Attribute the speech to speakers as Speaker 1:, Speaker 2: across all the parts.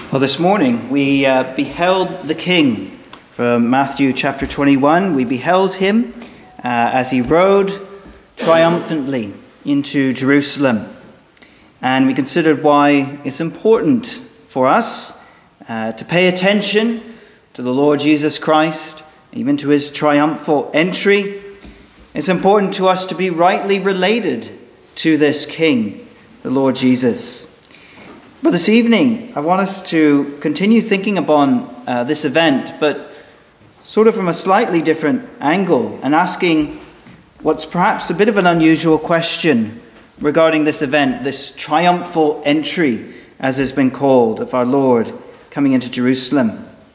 Speaker 1: Well, this morning we beheld the King from Matthew chapter 21. We beheld him as he rode triumphantly into Jerusalem. And we considered why it's important for us to pay attention to the Lord Jesus Christ, even to his triumphal entry. It's important to us to be rightly related to this King, the Lord Jesus. But this evening, I want us to continue thinking upon this event, but sort of from a slightly different angle, and asking what's perhaps a bit of an unusual question regarding this event, this triumphal entry, as has been called, of our Lord coming into Jerusalem.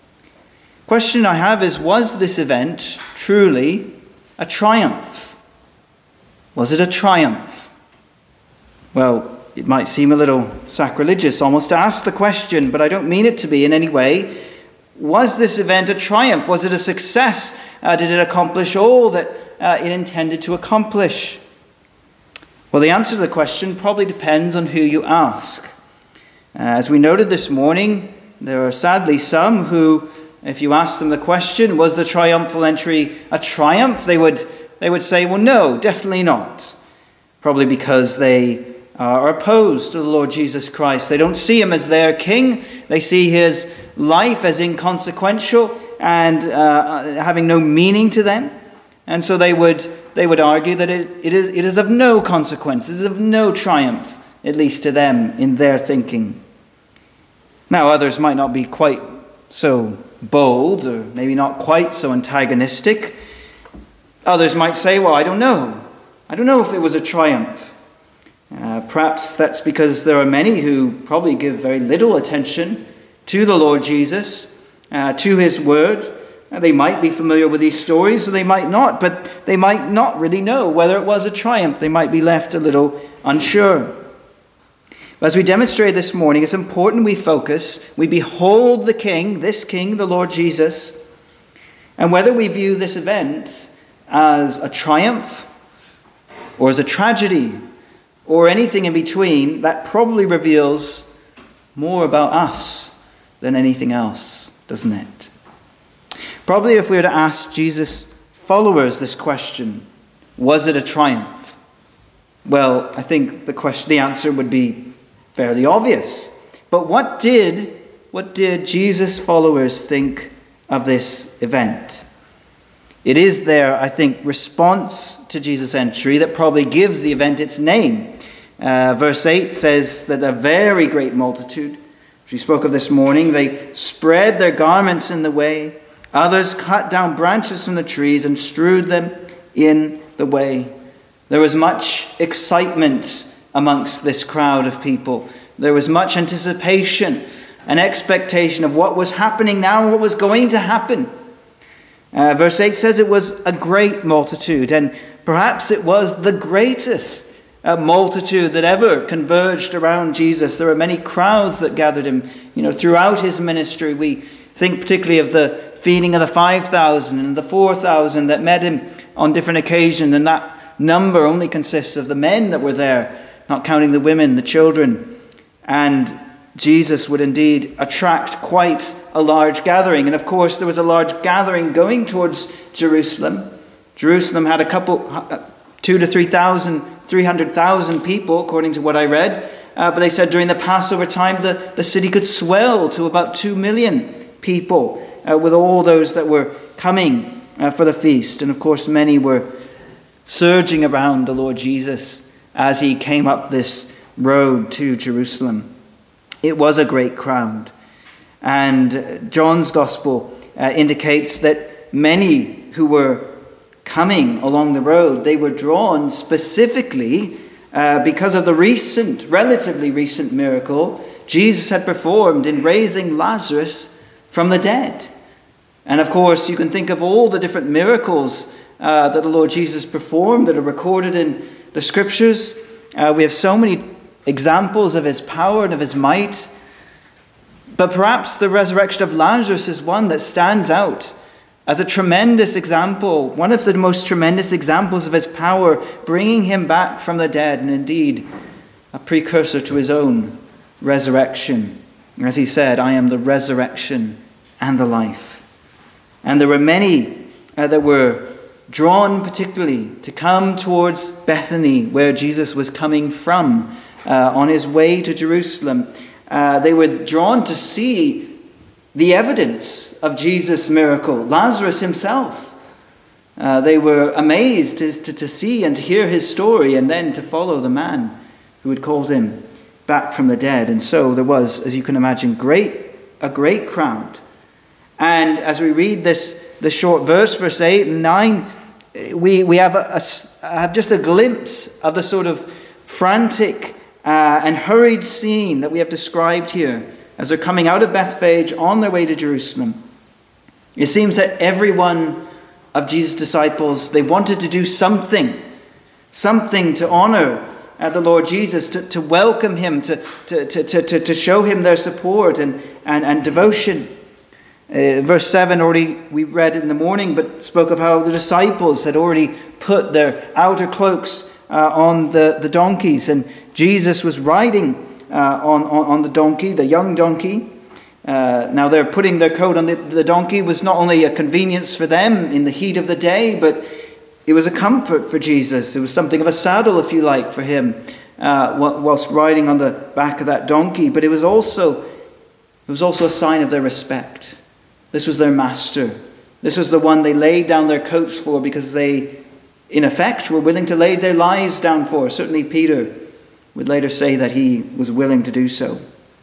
Speaker 1: The question I have is, was this event truly a triumph? Was it a triumph? Well, it might seem a little sacrilegious almost to ask the question, but I don't mean it to be in any way. Was this event a triumph? Was it a success? Did it accomplish all that it intended to accomplish? Well, the answer to the question probably depends on who you ask. As we noted this morning, there are sadly some who, if you ask them the question, was the triumphal entry a triumph? They would say, well, no, definitely not. Probably because they are opposed to the Lord Jesus Christ. They don't see him as their king. They see his life as inconsequential and having no meaning to them. And so they would argue that it is of no consequence, it is of no triumph, at least to them in their thinking. Now, others might not be quite so bold, or maybe not quite so antagonistic. Others might say, well, I don't know if it was a triumph. Perhaps that's because there are many who probably give very little attention to the Lord Jesus, to his word. They might be familiar with these stories, or they might not, but they might not really know whether it was a triumph. They might be left a little unsure. But as we demonstrate this morning, it's important we behold the King, this King, the Lord Jesus, and whether we view this event as a triumph or as a tragedy, or anything in between, that probably reveals more about us than anything else, doesn't it? Probably if we were to ask Jesus' followers this question, was it a triumph? Well, I think the answer would be fairly obvious. But what did Jesus' followers think of this event? It is their, I think, response to Jesus' entry that probably gives the event its name. Verse 8 says that a very great multitude, which we spoke of this morning, they spread their garments in the way. Others cut down branches from the trees and strewed them in the way. There was much excitement amongst this crowd of people. There was much anticipation and expectation of what was happening now and what was going to happen. Verse 8 says it was a great multitude, and perhaps it was the greatest multitude that ever converged around Jesus. There were many crowds that gathered him, throughout his ministry. We think particularly of the feeding of the 5,000 and the 4,000 that met him on different occasions, and that number only consists of the men that were there, not counting the women, the children. And Jesus would indeed attract quite a large gathering. And of course, there was a large gathering going towards Jerusalem. Jerusalem had 2,000 to 300,000 people, according to what I read. But they said during the Passover time, the city could swell to about 2 million people with all those that were coming for the feast. And of course, many were surging around the Lord Jesus as he came up this road to Jerusalem. It was a great crowd. And John's Gospel indicates that many who were coming along the road, they were drawn specifically because of the relatively recent miracle Jesus had performed in raising Lazarus from the dead. And of course, you can think of all the different miracles that the Lord Jesus performed that are recorded in the Scriptures. We have so many examples of his power and of his might. But perhaps the resurrection of Lazarus is one that stands out as a tremendous example, one of the most tremendous examples of his power, bringing him back from the dead, and indeed a precursor to his own resurrection. As he said, I am the resurrection and the life. And there were many that were drawn particularly to come towards Bethany, where Jesus was coming from on his way to Jerusalem. They were drawn to see the evidence of Jesus' miracle, Lazarus himself. They were amazed to see and to hear his story, and then to follow the man who had called him back from the dead. And so there was, as you can imagine, a great crowd. And as we read this short verse, verse 8 and 9, we have just a glimpse of the sort of frantic and hurried scene that we have described here as they're coming out of Bethphage on their way to Jerusalem. It seems that every one of Jesus' disciples, they wanted to do something to honor the Lord Jesus, to welcome him, to show him their support and devotion. Verse 7 already we read in the morning, but spoke of how the disciples had already put their outer cloaks on the donkeys, and Jesus was riding on the donkey, the young donkey. Now they're putting their coat on the donkey was not only a convenience for them in the heat of the day, but it was a comfort for Jesus. It was something of a saddle, if you like, for him whilst riding on the back of that donkey. But it was also a sign of their respect. This was their master. This was the one they laid down their coats for, because they, in effect, were willing to lay their lives down for. Certainly Peter would later say that he was willing to do so.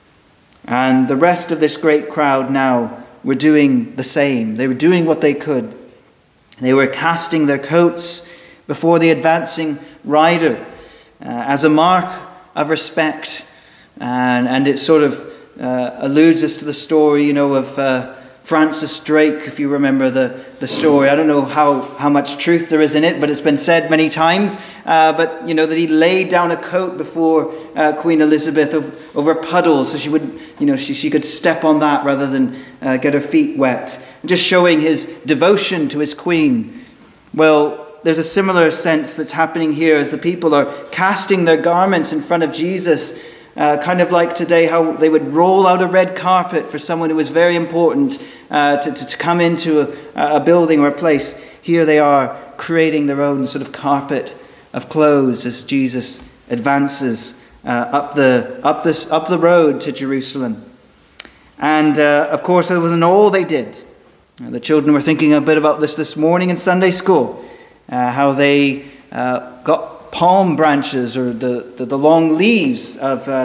Speaker 1: And the rest of this great crowd now were doing the same. They were doing what they could. They were casting their coats before the advancing rider as a mark of respect. And it sort of alludes us to the story, of Francis Drake, if you remember the story. I don't know how much truth there is in it, but it's been said many times. But that he laid down a coat before Queen Elizabeth over puddles, so she would, she could step on that rather than get her feet wet. Just showing his devotion to his queen. Well, there's a similar sense that's happening here as the people are casting their garments in front of Jesus, kind of like today how they would roll out a red carpet for someone who was very important to come into a building or a place. Here they are creating their own sort of carpet of clothes as Jesus advances up the road to Jerusalem. And of course, it wasn't all they did. The children were thinking a bit about this morning in Sunday school, how they got palm branches, or the long leaves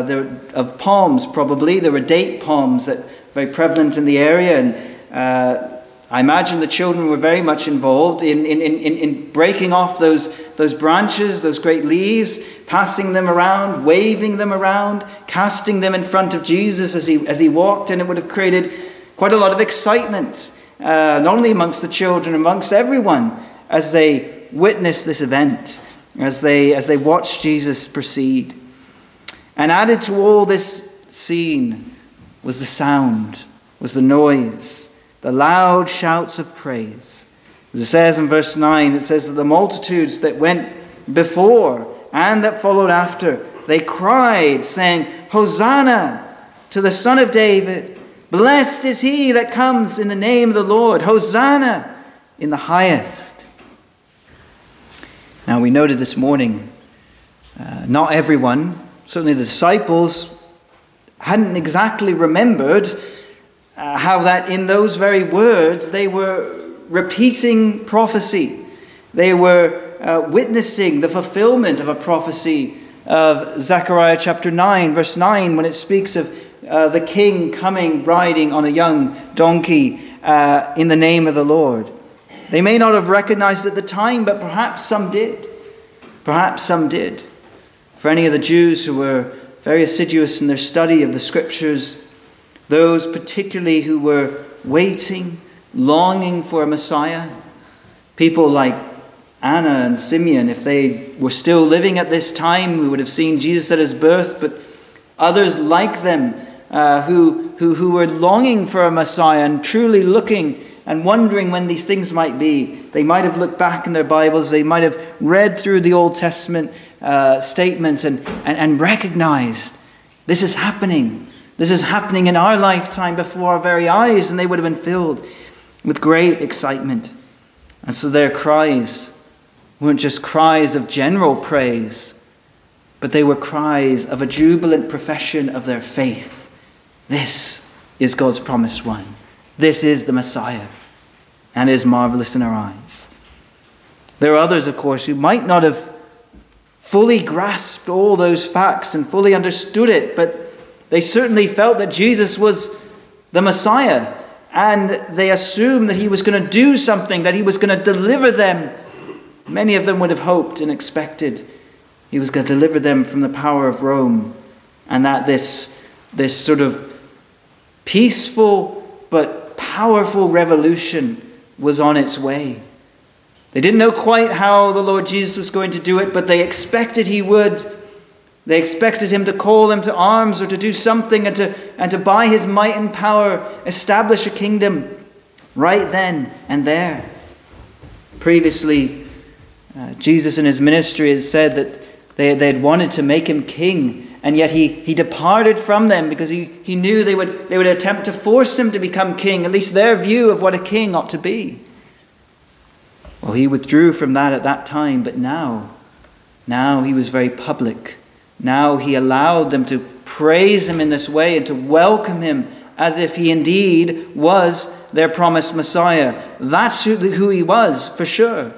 Speaker 1: of palms. Probably there were date palms that were very prevalent in the area, and I imagine the children were very much involved in breaking off those branches, those great leaves, passing them around, waving them around, casting them in front of Jesus as he walked, and it would have created quite a lot of excitement. Not only amongst the children, amongst everyone, as they witnessed this event, as they watched Jesus proceed. And added to all this scene was the sound, was the noise, the loud shouts of praise. As it says in verse 9, it says that the multitudes that went before and that followed after, they cried, saying, Hosanna to the Son of David. Blessed is he that comes in the name of the Lord. Hosanna in the highest. Now we noted this morning, not everyone, certainly the disciples, hadn't exactly remembered how that in those very words they were repeating prophecy. They were witnessing the fulfillment of a prophecy of Zechariah chapter 9, verse 9, when it speaks of the king coming riding on a young donkey in the name of the Lord. They may not have recognized at the time, but perhaps some did. Perhaps some did. For any of the Jews who were very assiduous in their study of the scriptures, those particularly who were waiting, longing for a Messiah, people like Anna and Simeon, if they were still living at this time, we would have seen Jesus at his birth, but others like them who were longing for a Messiah and truly looking and wondering when these things might be. They might have looked back in their Bibles, they might have read through the Old Testament statements and recognized this is happening. This is happening in our lifetime before our very eyes, and they would have been filled with great excitement. And so their cries weren't just cries of general praise, but they were cries of a jubilant profession of their faith. This is God's promised one. This is the Messiah, and is marvelous in our eyes. There are others, of course, who might not have fully grasped all those facts and fully understood it, but they certainly felt that Jesus was the Messiah, and they assumed that he was going to do something, that he was going to deliver them. Many of them would have hoped and expected he was going to deliver them from the power of Rome, and that this sort of peaceful but powerful revolution was on its way. They didn't know quite how the Lord Jesus was going to do it, but they expected he would. They expected him to call them to arms or to do something and to by his might and power establish a kingdom right then and there. Previously, Jesus in his ministry had said that they had wanted to make him king, and yet he departed from them because he knew they would attempt to force him to become king, at least their view of what a king ought to be. Well, he withdrew from that at that time, but now he was very public. Now he allowed them to praise him in this way and to welcome him as if he indeed was their promised Messiah. That's who he was, for sure.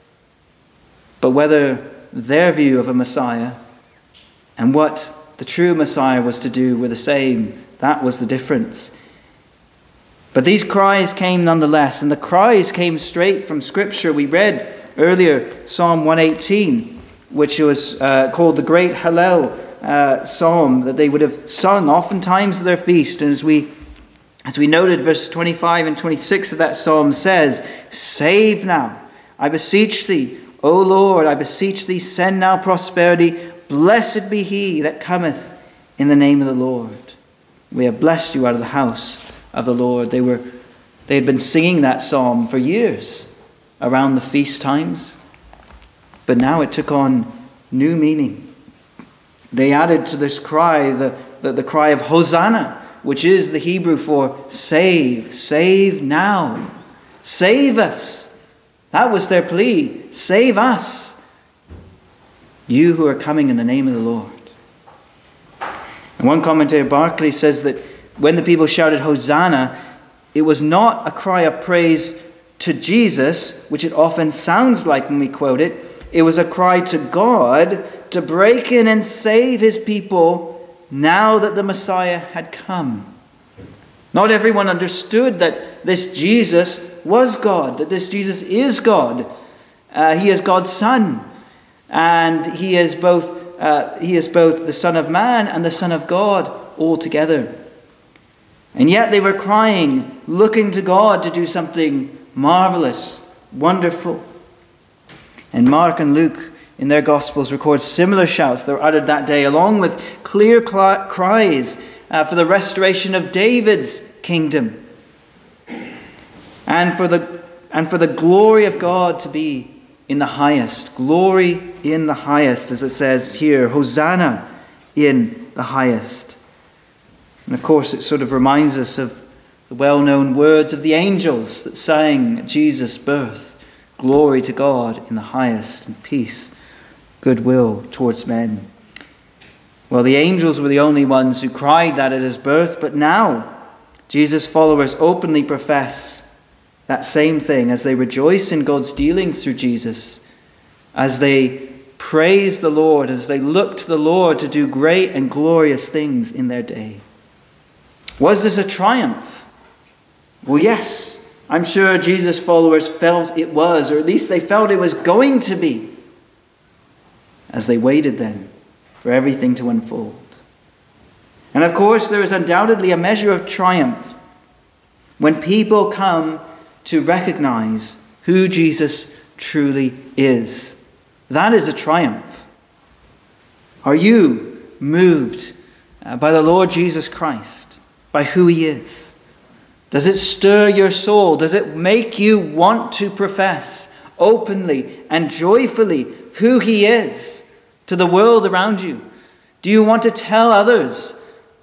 Speaker 1: But whether their view of a Messiah and what the true Messiah was to do were the same, that was the difference. But these cries came nonetheless, and the cries came straight from Scripture. We read earlier Psalm 118, which was called the Great Hallel Psalm that they would have sung oftentimes at their feast. And as we noted, verse 25 and 26 of that psalm says, "Save now, I beseech thee, O Lord, I beseech thee, send now prosperity. Blessed be he that cometh in the name of the Lord. We have blessed you out of the house of the Lord." They had been singing that psalm for years around the feast times, but now it took on new meaning. They added to this cry the cry of Hosanna, which is the Hebrew for save now, save us. That was their plea. Save us, you who are coming in the name of the Lord. And one commentator, Barclay, says that when the people shouted Hosanna, it was not a cry of praise to Jesus, which it often sounds like when we quote it. It was a cry to God to break in and save his people now that the Messiah had come. Not everyone understood that this Jesus was God, that this Jesus is God. He is God's Son, and he is both the Son of Man and the Son of God all together. And yet they were crying, looking to God to do something marvelous, wonderful. And Mark and Luke in their Gospels record similar shouts that were uttered that day, along with clear cries for the restoration of David's kingdom, and for the glory of God to be in the highest. Glory in the highest, as it says here. Hosanna in the highest. And of course, it sort of reminds us of the well-known words of the angels that sang at Jesus' birth. Glory to God in the highest, and peace, goodwill towards men. Well, the angels were the only ones who cried that at his birth, but now Jesus' followers openly profess that same thing as they rejoice in God's dealings through Jesus, as they praise the Lord, as they look to the Lord to do great and glorious things in their day. Was this a triumph? Well, yes, I'm sure Jesus' followers felt it was, or at least they felt it was going to be, as they waited then for everything to unfold. And of course, there is undoubtedly a measure of triumph when people come to recognize who Jesus truly is. That is a triumph. Are you moved by the Lord Jesus Christ, by who he is? Does it stir your soul? Does it make you want to profess openly and joyfully who he is to the world around you? Do you want to tell others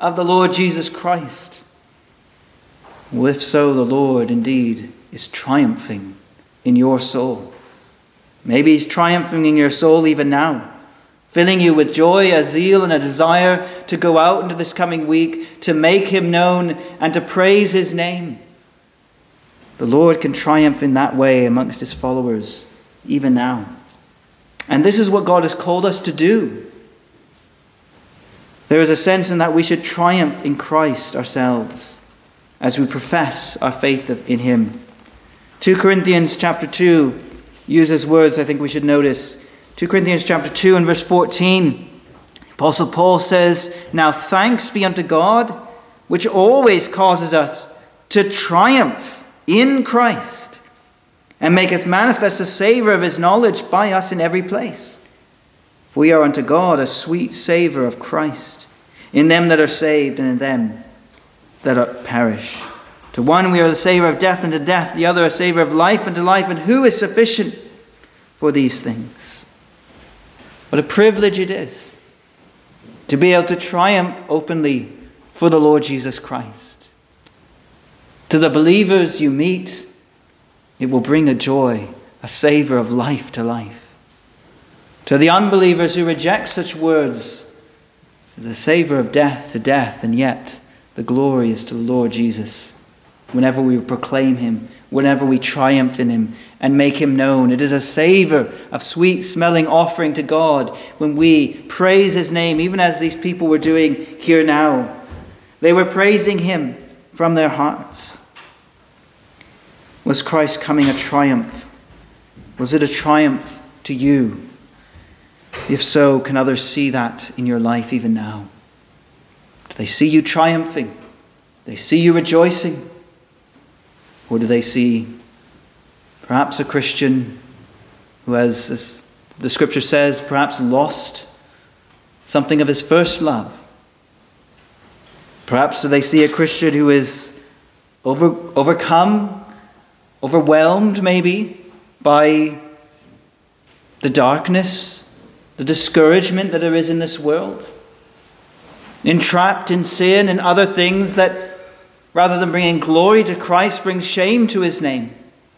Speaker 1: of the Lord Jesus Christ? Well, if so, the Lord indeed is triumphing in your soul. Maybe he's triumphing in your soul even now, filling you with joy, a zeal, and a desire to go out into this coming week, to make him known and to praise his name. The Lord can triumph in that way amongst his followers even now. And this is what God has called us to do. There is a sense in that we should triumph in Christ ourselves as we profess our faith in him. 2 Corinthians chapter 2 uses words I think we should notice. 2 Corinthians chapter 2 and verse 14. Apostle Paul says, "Now thanks be unto God, which always causes us to triumph in Christ, and maketh manifest the savour of his knowledge by us in every place. For we are unto God a sweet savour of Christ, in them that are saved and in them that are perish. To one we are the savour of death unto death, the other a savour of life unto life. And who is sufficient for these things?" What a privilege it is to be able to triumph openly for the Lord Jesus Christ. To the believers you meet, it will bring a joy, a savour of life to life. To the unbelievers who reject such words, the savour of death to death, and yet the glory is to the Lord Jesus. Whenever we proclaim him, whenever we triumph in him and make him known, it is a savour of sweet-smelling offering to God when we praise his name, even as these people were doing here now. They were praising him from their hearts. Was Christ's coming a triumph? Was it a triumph to you? If so, can others see that in your life even now? Do they see you triumphing? Do they see you rejoicing? Or do they see perhaps a Christian who has, as the scripture says, perhaps lost something of his first love? Perhaps do they see a Christian who is overcome, overwhelmed maybe by the darkness, the discouragement that there is in this world, entrapped in sin and other things that, rather than bringing glory to Christ, brings shame to his name?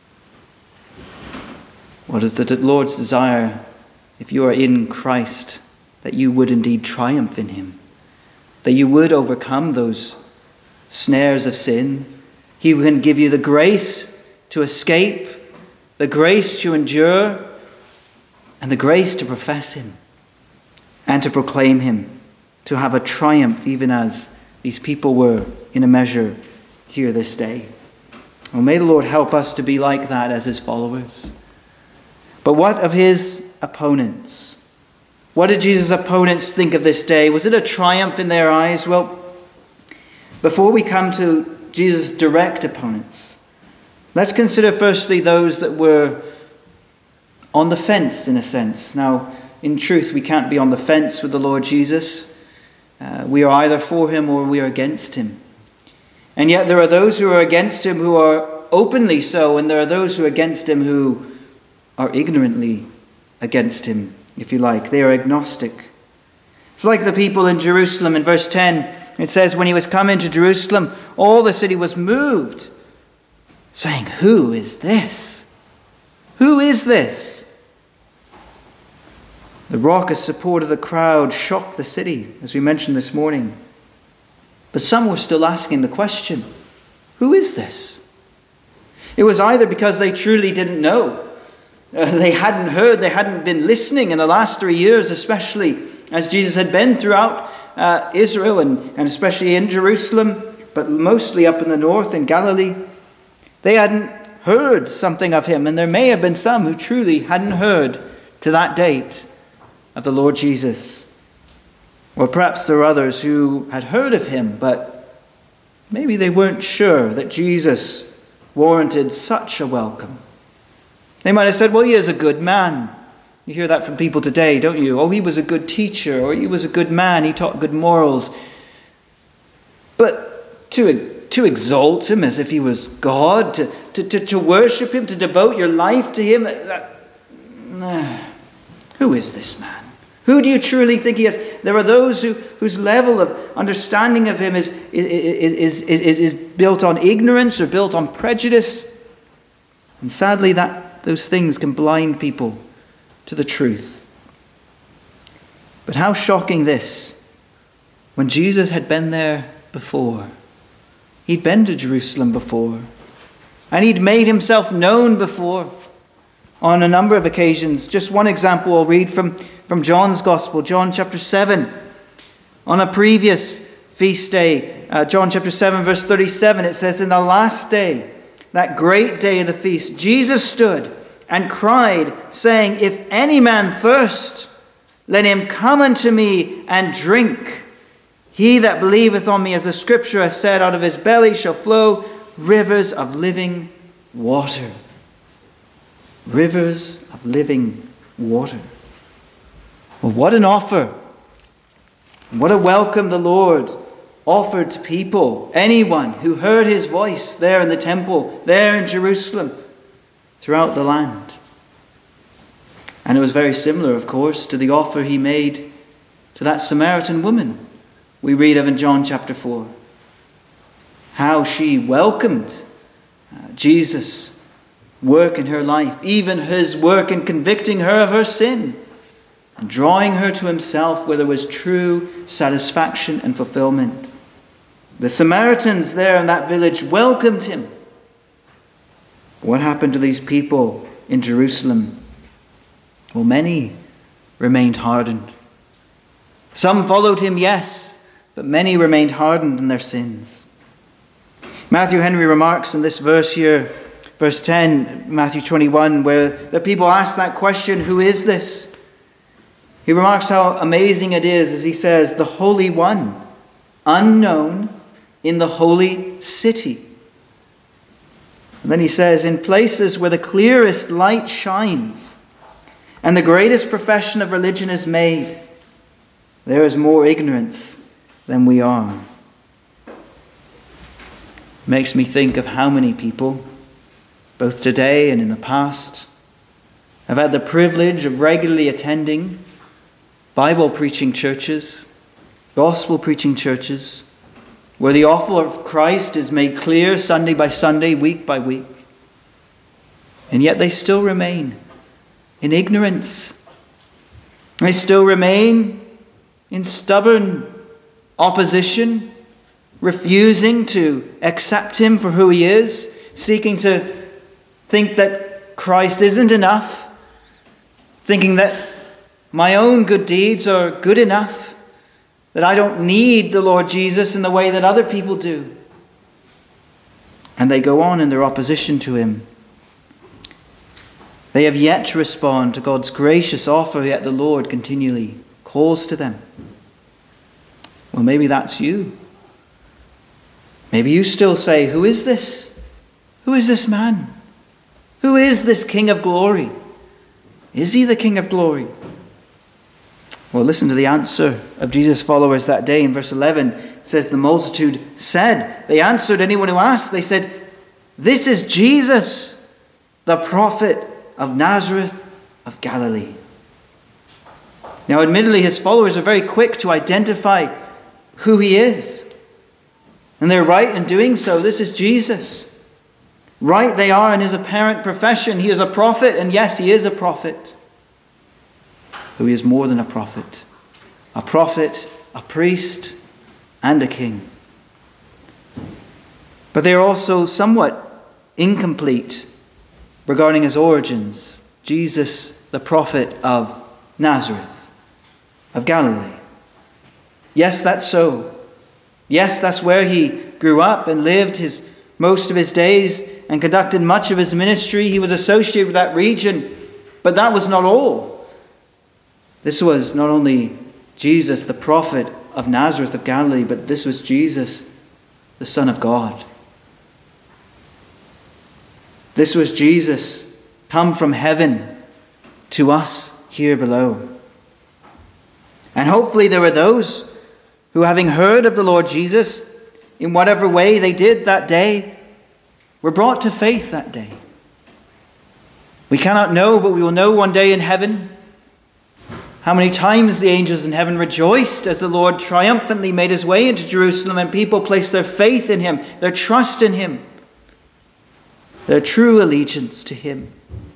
Speaker 1: What is the Lord's desire, if you are in Christ, that you would indeed triumph in him, that you would overcome those snares of sin. He can give you the grace to escape, the grace to endure, and the grace to profess him and to proclaim him, to have a triumph even as these people were in a measure here this day. Well, may the Lord help us to be like that as his followers. But what of his opponents? What did Jesus' opponents think of this day? Was it a triumph in their eyes? Well, before we come to Jesus' direct opponents, let's consider firstly those that were on the fence in a sense. Now, in truth, we can't be on the fence with the Lord Jesus. We are either for him or we are against him. And yet there are those who are against him who are openly so, and there are those who are against him who are ignorantly against him, if you like. They are agnostic. It's like the people in Jerusalem in verse 10. It says, "When he was come into Jerusalem, all the city was moved, saying, 'Who is this? Who is this?' The raucous support of the crowd shocked the city, as we mentioned this morning. But some were still asking the question, 'Who is this?' It was either because they truly didn't know. They hadn't heard, they hadn't been listening in the last 3 years, especially as Jesus had been throughout Israel and especially in Jerusalem, but mostly up in the north in Galilee. They hadn't heard something of him, and there may have been some who truly hadn't heard to that date of the Lord Jesus. Or perhaps there were others who had heard of him, but maybe they weren't sure that Jesus warranted such a welcome. They might have said, "Well, he is a good man." You hear that from people today, don't you? "Oh, he was a good teacher," or "He was a good man, he taught good morals." But to exalt him as if he was God, to worship him, to devote your life to him, who is this man? Who do you truly think he is? There are those whose level understanding of him is built on ignorance or built on prejudice. And sadly, those things can blind people to the truth. But how shocking this, when Jesus had been there before. He'd been to Jerusalem before. And he'd made himself known before on a number of occasions. Just one example I'll read from John's Gospel, John chapter 7. On a previous feast day, John chapter 7, verse 37, it says, "In the last day, that great day of the feast, Jesus stood and cried, saying, 'If any man thirst, let him come unto me and drink. He that believeth on me, as the scripture hath said, out of his belly shall flow rivers of living water.'" Rivers of living water. Well, what an offer. What a welcome the Lord offered to people, anyone who heard his voice there in the temple, there in Jerusalem, throughout the land. And it was very similar, of course, to the offer he made to that Samaritan woman we read of in John chapter 4. How she welcomed Jesus' work in her life, even his work in convicting her of her sin and drawing her to himself where there was true satisfaction and fulfillment. The Samaritans there in that village welcomed him. What happened to these people in Jerusalem? Well, many remained hardened. Some followed him, yes, but many remained hardened in their sins. Matthew Henry remarks in this verse here, verse 10, Matthew 21, where the people ask that question, who is this? He remarks how amazing it is as he says, the Holy One, unknown in the holy city. And then he says, in places where the clearest light shines and the greatest profession of religion is made, there is more ignorance than we are. Makes me think of how many people, both today and in the past, have had the privilege of regularly attending Bible preaching churches, gospel preaching churches, where the offer of Christ is made clear Sunday by Sunday, week by week. And yet they still remain in ignorance. They still remain in stubborn opposition, refusing to accept him for who he is, seeking to think that Christ isn't enough, thinking that my own good deeds are good enough, that I don't need the Lord Jesus in the way that other people do. And they go on in their opposition to him. They have yet to respond to God's gracious offer, yet the Lord continually calls to them. Well, maybe that's you. Maybe you still say, who is this? Who is this man? Who is this King of glory? Is he the King of glory? Well, listen to the answer of Jesus' followers that day in verse 11. It says, the multitude said, they answered anyone who asked, they said, this is Jesus, the prophet of Nazareth of Galilee. Now, admittedly, his followers are very quick to identify who he is. And they're right in doing so. This is Jesus. Right they are in his apparent profession. He is a prophet, and yes, he is a prophet. Though he is more than a prophet, a priest, and a king. But they are also somewhat incomplete regarding his origins. Jesus, the prophet of Nazareth, of Galilee. Yes, that's so. Yes, that's where he grew up and lived most of his days and conducted much of his ministry. He was associated with that region, but that was not all. This was not only Jesus, the prophet of Nazareth of Galilee, but this was Jesus, the Son of God. This was Jesus come from heaven to us here below. And hopefully there were those who, having heard of the Lord Jesus, in whatever way they did that day, were brought to faith that day. We cannot know, but we will know one day in heaven How many times the angels in heaven rejoiced as the Lord triumphantly made his way into Jerusalem and people placed their faith in him, their trust in him, their true allegiance to him.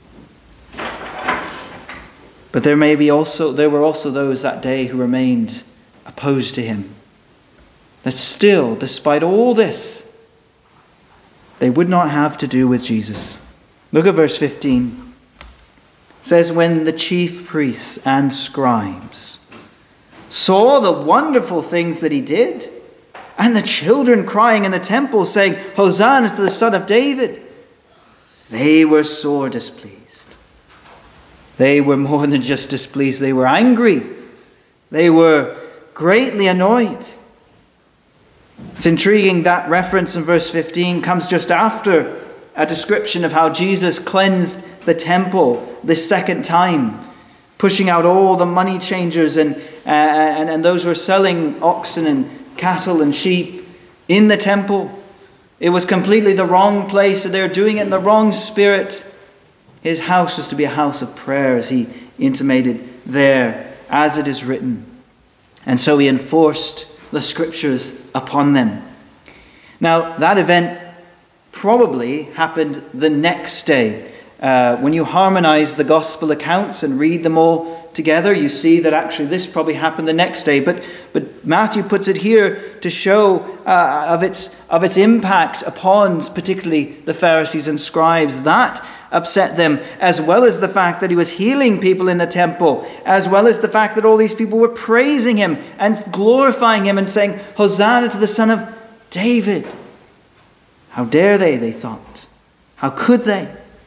Speaker 1: But there were also those that day who remained opposed to him. That still, despite all this, they would not have to do with Jesus. Look at verse 15. It says, when the chief priests and scribes saw the wonderful things that he did, and the children crying in the temple, saying, Hosanna to the Son of David, they were sore displeased. They were more than just displeased. They were angry. They were greatly annoyed. It's intriguing that reference in verse 15 comes just after a description of how Jesus cleansed the temple this second time, pushing out all the money changers and those who were selling oxen and cattle and sheep in the temple. It was completely the wrong place, so they were doing it in the wrong spirit. His house was to be a house of prayer, as he intimated there, as it is written. And so he enforced the scriptures upon them. Now, that event probably happened the next day. When you harmonize the gospel accounts and read them all together, you see that actually this probably happened the next day. But Matthew puts it here to show of its impact upon particularly the Pharisees and scribes. That upset them, as well as the fact that he was healing people in the temple, as well as the fact that all these people were praising him and glorifying him and saying, Hosanna to the Son of David. How dare they thought. How could they?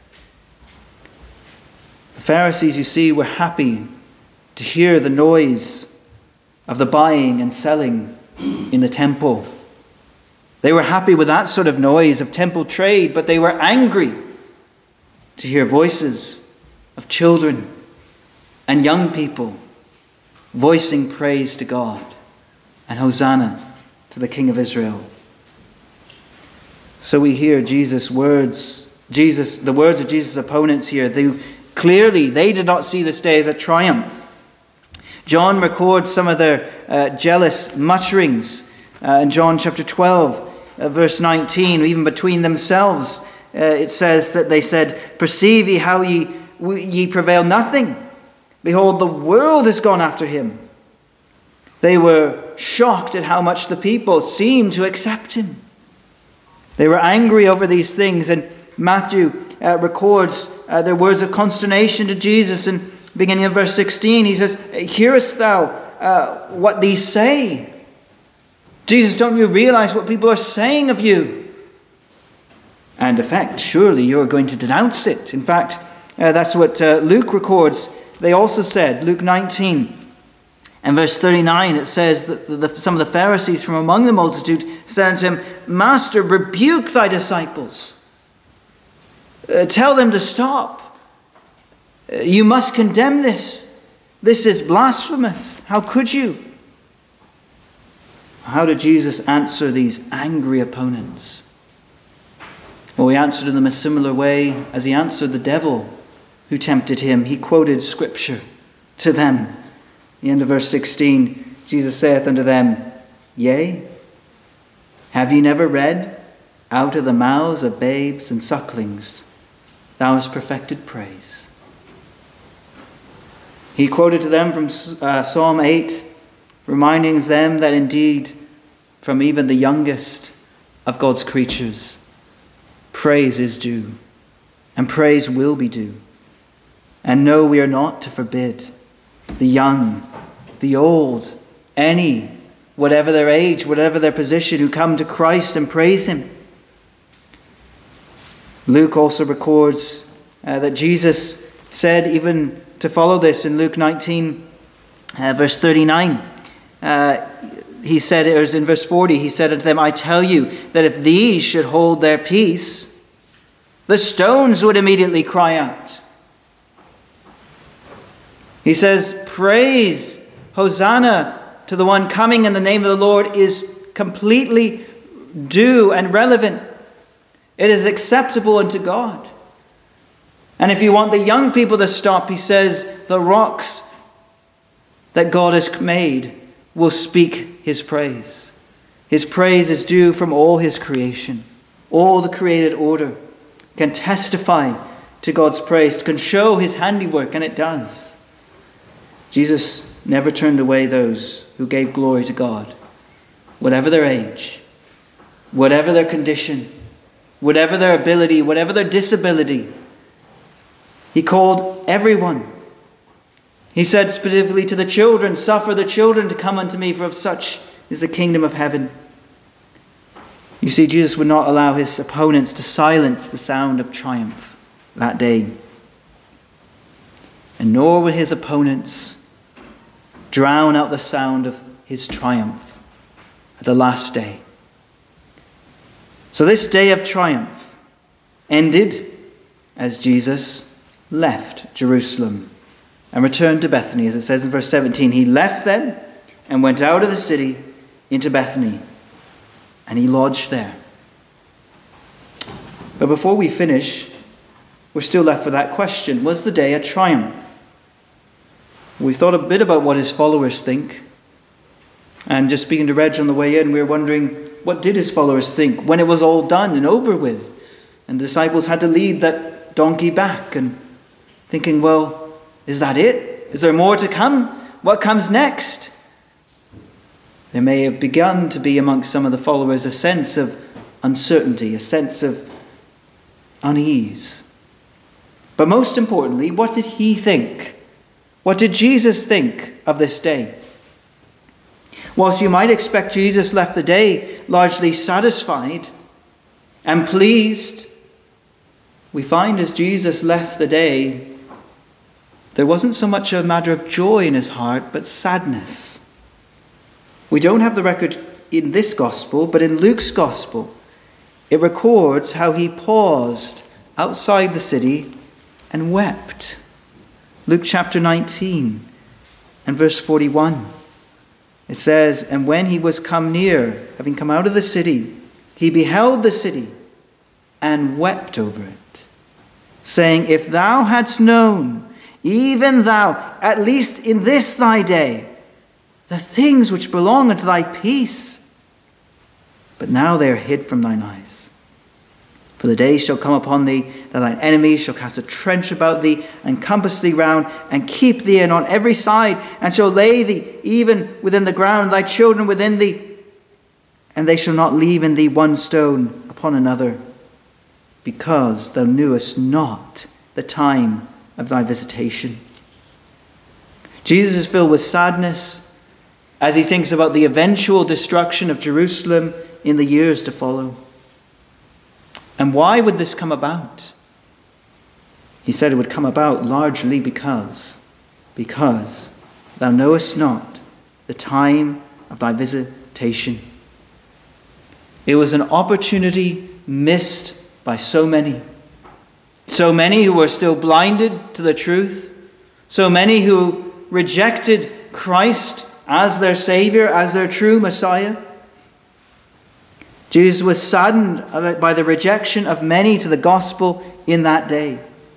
Speaker 1: The Pharisees, you see, were happy to hear the noise of the buying and selling in the temple. They were happy with that sort of noise of temple trade, but they were angry to hear voices of children and young people voicing praise to God and Hosanna to the King of Israel. So we hear the words of Jesus' opponents here. They did not see this day as a triumph. John records some of their jealous mutterings in John chapter 12, verse 19, even between themselves. It says that they said, perceive ye how ye prevail nothing. Behold, the world has gone after him. They were shocked at how much the people seemed to accept him. They were angry over these things, and Matthew records their words of consternation to Jesus. And beginning of verse 16, he says, hearest thou what these say? Jesus, don't you realize what people are saying of you? And in fact, surely you're going to denounce it. In fact, that's what Luke records. They also said, Luke 19 and verse 39, it says that some of the Pharisees from among the multitude said unto him, Master, rebuke thy disciples. Tell them to stop. You must condemn this. This is blasphemous. How could you? How did Jesus answer these angry opponents? Well, he answered them a similar way as he answered the devil who tempted him. He quoted scripture to them. At the end of verse 16, Jesus saith unto them, Yea, have ye never read, out of the mouths of babes and sucklings thou hast perfected praise? He quoted to them from Psalm 8, reminding them that indeed from even the youngest of God's creatures, praise is due, and praise will be due. And no, we are not to forbid the young, the old, any, whatever their age, whatever their position, who come to Christ and praise him. Luke also records that Jesus said even to follow this in Luke 19, verse 39. He said, it was in verse 40, he said unto them, I tell you that if these should hold their peace, the stones would immediately cry out. He says, praise, Hosanna to the one coming in the name of the Lord is completely due and relevant. It is acceptable unto God. And if you want the young people to stop, he says, the rocks that God has made will speak his praise. His praise is due from all his creation. All the created order can testify to God's praise, can show his handiwork, and it does. Jesus never turned away those who gave glory to God, whatever their age, whatever their condition, whatever their ability, whatever their disability. He called everyone. He said specifically to the children, "Suffer the children to come unto me, for of such is the kingdom of heaven." You see, Jesus would not allow his opponents to silence the sound of triumph that day. And nor would his opponents drown out the sound of his triumph at the last day. So this day of triumph ended as Jesus left Jerusalem and returned to Bethany. As it says in verse 17, he left them and went out of the city into Bethany, and he lodged there. But before we finish, we're still left with that question. Was the day a triumph? We thought a bit about what his followers think. And just speaking to Reg on the way in, we were wondering, what did his followers think when it was all done and over with? And the disciples had to lead that donkey back, and thinking, well, is that it? Is there more to come? What comes next? There may have begun to be amongst some of the followers a sense of uncertainty, a sense of unease. But most importantly, what did he think? What did Jesus think of this day? Whilst you might expect Jesus left the day largely satisfied and pleased, we find as Jesus left the day, there wasn't so much a matter of joy in his heart, but sadness. We don't have the record in this gospel, but in Luke's gospel, it records how he paused outside the city and wept. Luke chapter 19 and verse 41. It says, "And when he was come near, having come out of the city, he beheld the city and wept over it, saying, If thou hadst known, even thou, at least in this thy day, the things which belong unto thy peace, but now they are hid from thine eyes. For the day shall come upon thee, that thine enemies shall cast a trench about thee, and compass thee round, and keep thee in on every side, and shall lay thee even within the ground, thy children within thee, and they shall not leave in thee one stone upon another, because thou knewest not the time of thy visitation." Jesus is filled with sadness as he thinks about the eventual destruction of Jerusalem in the years to follow. And why would this come about? He said it would come about largely because thou knowest not the time of thy visitation. It was an opportunity missed by so many. So many who were still blinded to the truth. So many who rejected Christ as their Savior, as their true Messiah. Jesus was saddened by the rejection of many to the gospel in that day,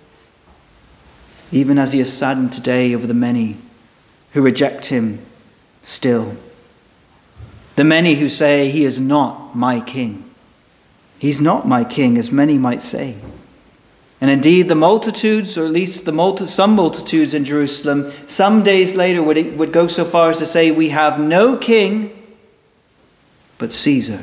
Speaker 1: even as he is saddened today over the many who reject him still. The many who say, "He is not my king." He's not my king, as many might say. And indeed, the multitudes, or at least some multitudes in Jerusalem, some days later would go so far as to say, "We have no king but Caesar."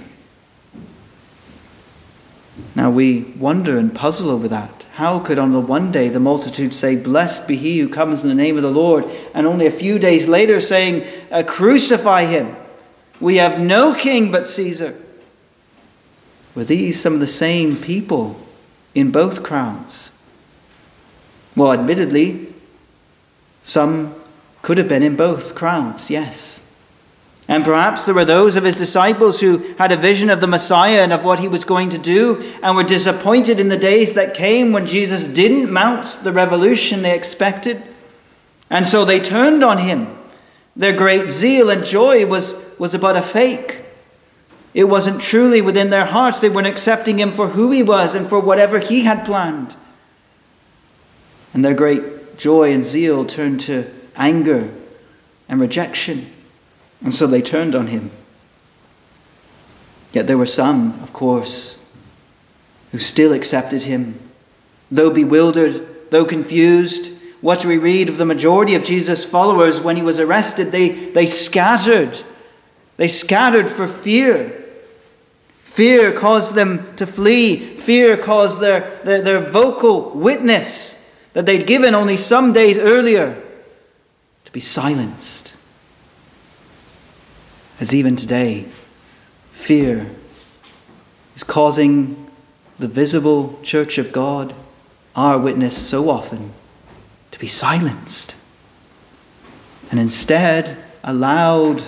Speaker 1: Now we wonder and puzzle over that. How could on the one day the multitude say, "Blessed be he who comes in the name of the Lord," and only a few days later saying, "Crucify him. We have no king but Caesar"? Were these some of the same people in both crowds? Well, admittedly, some could have been in both crowds, yes. And perhaps there were those of his disciples who had a vision of the Messiah and of what he was going to do, and were disappointed in the days that came when Jesus didn't mount the revolution they expected. And so they turned on him. Their great zeal and joy was about a fake. It wasn't truly within their hearts. They weren't accepting him for who he was and for whatever he had planned. And their great joy and zeal turned to anger and rejection. And so they turned on him. Yet there were some, of course, who still accepted him. Though bewildered, though confused, what do we read of the majority of Jesus' followers when he was arrested? They scattered. They scattered for fear. Fear caused them to flee. Fear caused their vocal witness that they'd given only some days earlier to be silenced. As even today, fear is causing the visible church of God, our witness, so often to be silenced. And instead, a loud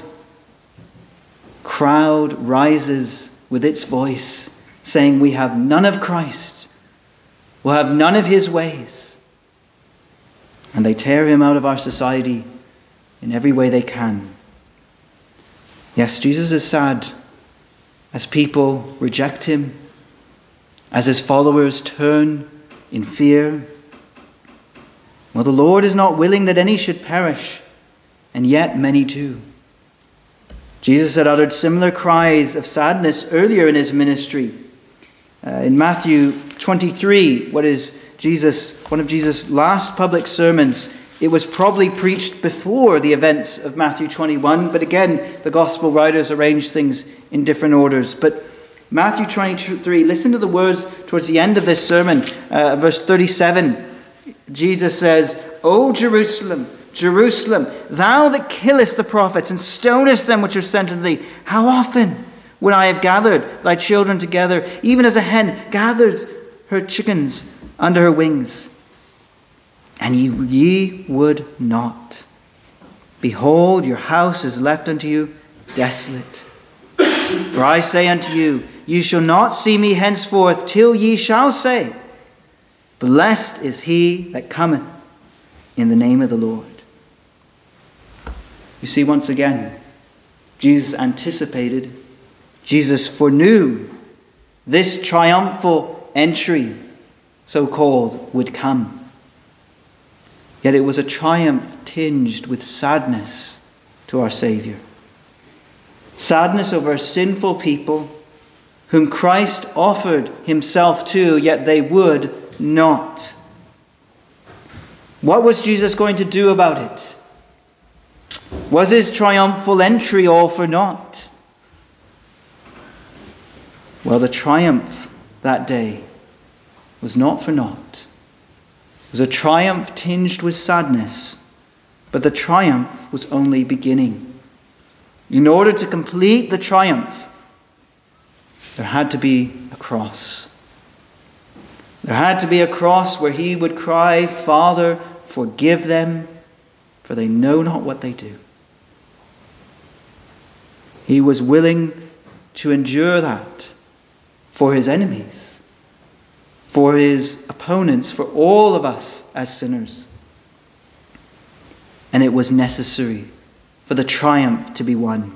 Speaker 1: crowd rises with its voice, saying, we have none of Christ. We'll have none of his ways. And they tear him out of our society in every way they can. Yes, Jesus is sad as people reject him, as his followers turn in fear. Well, the Lord is not willing that any should perish, and yet many do. Jesus had uttered similar cries of sadness earlier in his ministry. In Matthew 23, one of Jesus' last public sermons, it was probably preached before the events of Matthew 21, but again, the gospel writers arranged things in different orders. But Matthew 23, listen to the words towards the end of this sermon, verse 37. Jesus says, O Jerusalem, Jerusalem, thou that killest the prophets and stonest them which are sent unto thee, how often would I have gathered thy children together, even as a hen gathers her chickens under her wings? And ye would not. Behold, your house is left unto you desolate. For I say unto you, ye shall not see me henceforth till ye shall say, blessed is he that cometh in the name of the Lord. You see, once again, Jesus anticipated, Jesus foreknew this triumphal entry, so-called, would come. Yet it was a triumph tinged with sadness to our Savior. Sadness over a sinful people whom Christ offered himself to, yet they would not. What was Jesus going to do about it? Was his triumphal entry all for naught? Well, the triumph that day was not for naught. It was a triumph tinged with sadness, but the triumph was only beginning. In order to complete the triumph, there had to be a cross. There had to be a cross where he would cry, Father, forgive them, for they know not what they do. He was willing to endure that for his enemies, for his opponents, for all of us as sinners. And it was necessary for the triumph to be won.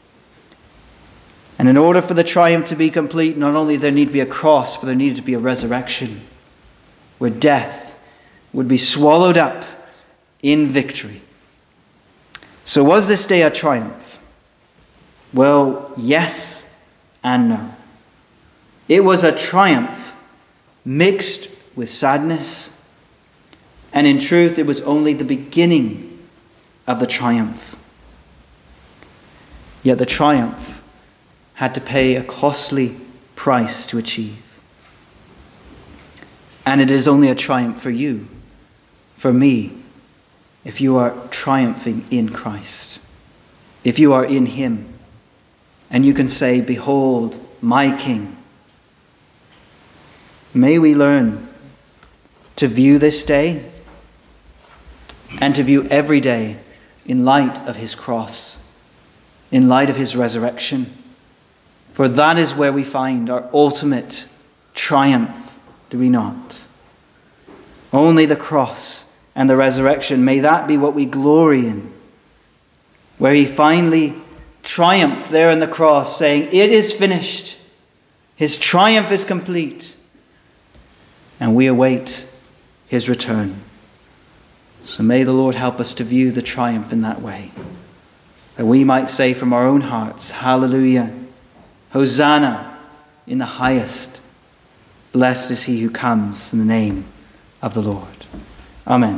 Speaker 1: And in order for the triumph to be complete, not only there need to be a cross, but there needed to be a resurrection where death would be swallowed up in victory. So was this day a triumph? Well, yes and no. It was a triumph mixed with sadness, and in truth it was only the beginning of the triumph. Yet the triumph had to pay a costly price to achieve. And it is only a triumph for you, for me, if you are triumphing in Christ, if you are in him, and you can say, behold, my King. May we learn to view this day and to view every day in light of his cross, in light of his resurrection. For that is where we find our ultimate triumph, do we not? Only the cross and the resurrection, may that be what we glory in, where he finally triumphed there on the cross, saying, it is finished. His triumph is complete. And we await his return. So may the Lord help us to view the triumph in that way, that we might say from our own hearts, Hallelujah, Hosanna in the highest. Blessed is he who comes in the name of the Lord. Amen.